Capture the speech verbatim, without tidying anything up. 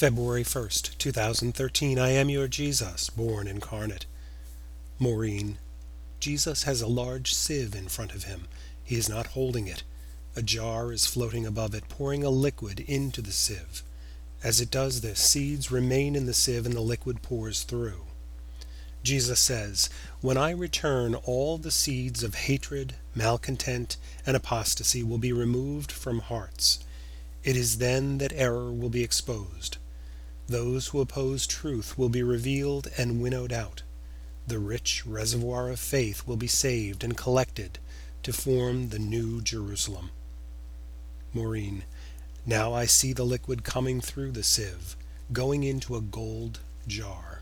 February first, two thousand thirteen. I am your Jesus, born incarnate. Maureen. Jesus has a large sieve in front of him. He is not holding it. A jar is floating above it, pouring a liquid into the sieve. As it does this, seeds remain in the sieve and the liquid pours through. Jesus says, "When I return, all the seeds of hatred, malcontent, and apostasy will be removed from hearts. It is then that error will be exposed. Those who oppose truth will be revealed and winnowed out. The rich reservoir of faith will be saved and collected to form the new Jerusalem." Maureen. Now I see the liquid coming through the sieve, going into a gold jar.